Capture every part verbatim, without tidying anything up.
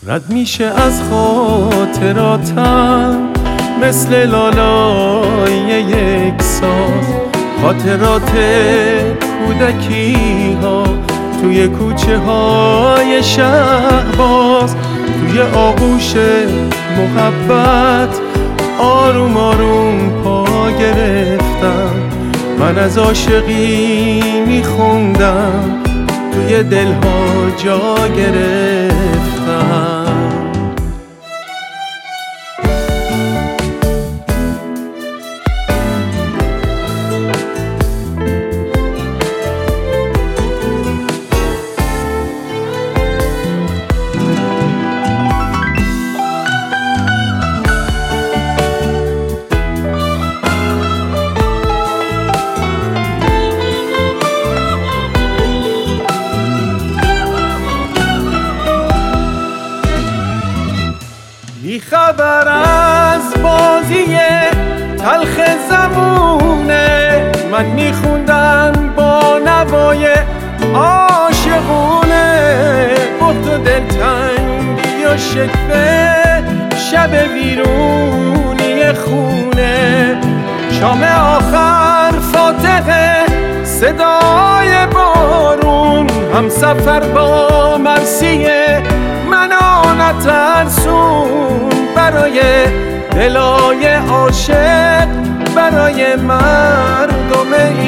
رد میشه از خاطراتم مثل لالای یک ساز، خاطرات کودکی ها توی کوچه های شهباز، توی آغوش محبت آروم آروم پا گرفتم. من از عاشقی میخوندم، توی دلها جا گرفتم. بی خبر از بازی تلخ زمونه، من میخوندم با نوای عاشقونه. بخت و دلتنگی و شکوه، شب ویرونی خونه. شام آخر فاتحه، صدای بارون، هم سفر با مرسیه منو نترسون. برای دلای عاشق، برای مردم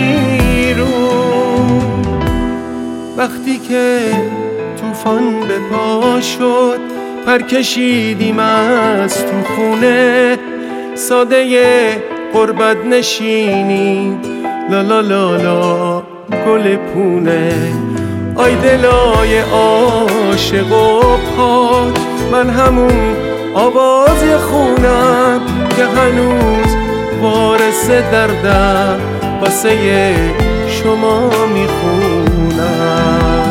ایرون. وقتی که طوفان به پا شد، پر کشیدیم از تو خونه. ساده غربت نشینیم، لا لا لا لا گل پونه. آی دلای عاشق و پاک، من همون آواز خونم که هنوز وارث دردم، واسه شما میخونم.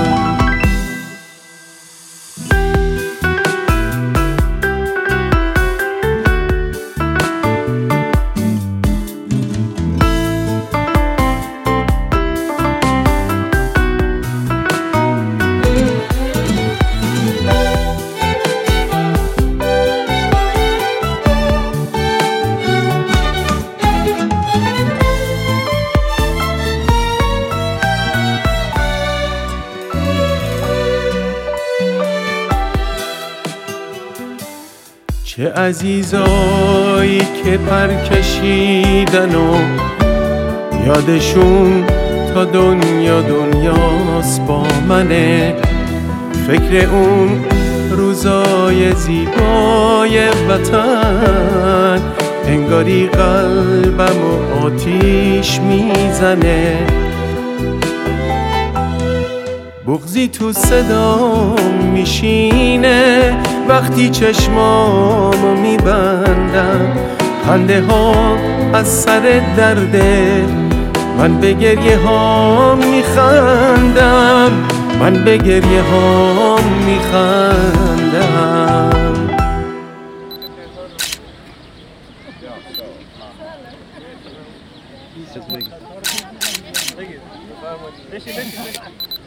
چه عزیزایی که پر کشیدن و یادشون تا دنیا دنیاست با منه. فکر اون روزای زیبای وطن، انگاری قلبم و آتیش میزنه. بغضی تو صدام میشینه وقتی چشمامو میبندم. خنده ها از سر درده، من به گریه هام میخندم. من به گریه هام میخندم.